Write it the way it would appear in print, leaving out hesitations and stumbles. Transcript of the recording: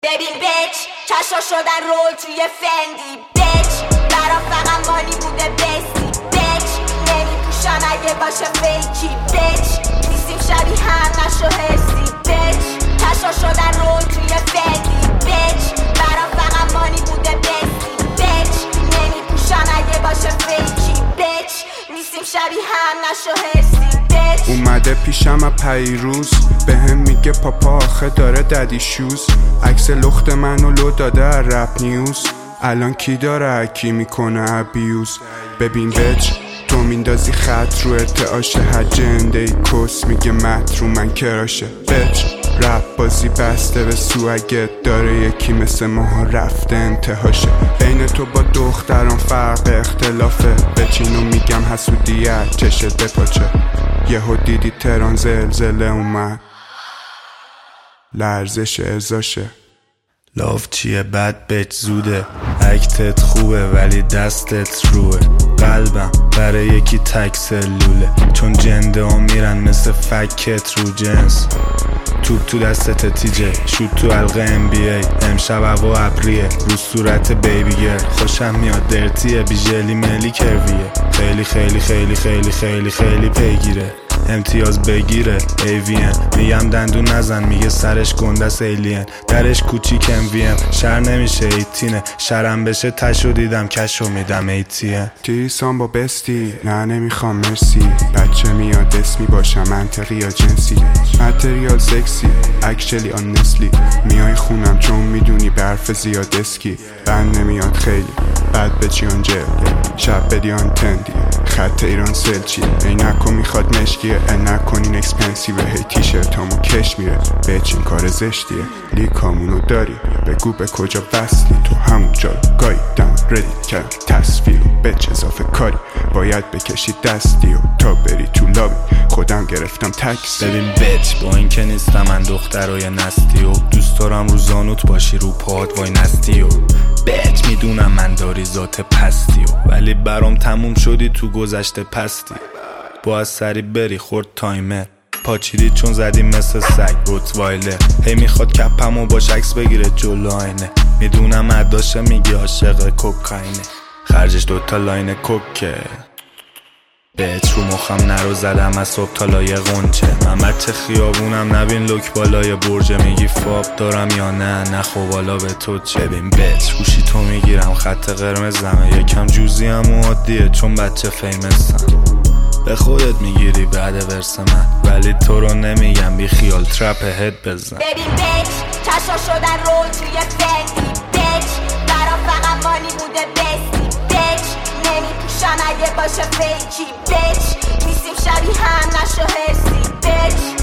ببین بچ چشا شدن رول توی فندی بچ برا فقط مانی بوده بستی بچ نمیپوشن اگه باشه فیکی بچ نیستیم شبیه هم نشو حسی بچ چشا شدن رول توی فندی بچ برا فقط مانی بوده بستی بچ نمیپوشن اگه باشه فیکی بچ نیستیم شبیه هم نشو حسی اومده پیشم از پیروز به هم میگه پاپا آخه داره ددی شوز عکس لخت منو لو داده رپ نیوز الان کی داره کی میکنه ابیوز ببین بچ تو میندازی خط رو ارتعاشه هجنده ای کس میگه مت رو من کراشه بچ رپ بازی بسته به سوگت داره یکی مثل ماها رفته انتهاشه بین تو با دختران فرق اختلافه بچینو میگم حسودیت چشت بپاچه یهو دیدی تهران زلزله اومد لرزش ازاشه لاف چیه بد بچ زوده اکتت خوبه ولی دستت روه قلبم برای یکی تک سلوله چون جنده ها میرن مثل فکت رو جنس توپ تو دستت تیجه شوت تو حلقه NBA امشب هوا ابریه رو صورت بیبی گر خوشم میاد درتیه بیجلی ملی کرویه خیلی خیلی خیلی خیلی خیلی خیلی پیگیره امتیاز بگیره AVN میگم دندون نزن میگه سرش گندس ایلین درش کوچیک MVM شر نمیشه 18 شرم بشه تشو دیدم کشو میدم ATM تیسان با بستی نه نمیخوام مرسی بچه میاد اسمی باشم منطقی یا جنسی متریال سکسی اکچلی آن نسلی میای خونم چون میدونی برف زیاد اسکی بند نمیاد خیلی بعد به جیان جل شب بدیان تندی خط ایران سلچی عینکو میخواد مشکیه نکنین اکسپنسیو هی تیشرتامو کش میره بچین کار زشتیه لیکامونو داری بگو به کجا بستی تو همون جا گاییدم ردی کردم تصویر بچ اضافه کاری باید بکشی دستی و تا بری تو لابی خودم گرفتم تکسی ببین بچ با این که نیستم من دخترای نستی و دوست دارم رو زانوت باشی رو پاد وای نستی و بچ میدونم من داری ذات پستی و ولی برام تموم شدی تو گذشته پستی باید سری بری خورد تایمر پاچیدی چون زدی مثل سگ روتوایلر هی میخواد کپمو باش عکس بگیره جلو آینه میدونم عداشه میگی عاشق کوکاینه خرجش دوتا لاین کوکه بچ رو مخم نرو زدم از صبح تا لایه غنچه من بچه خیابونم نبین لوک بالای برجه میگی فاب دارم یا نه خب بالا به تو چه ببین بچ گوشی تو میگیرم خط قرمزمه یکم جوزی هم عادیه چون بچه فیمسم به خودت میگیری بعد ورس من ولی تو رو نمیگم بی خیال ترپ هد بزن ببین بچ چشا شدن رول توی فندی بچ برا فقط مانی بوده بستی بچ نمیپوشن اگه باشه فیکی بچ نیستیم شبیه هم نشو حسی بچ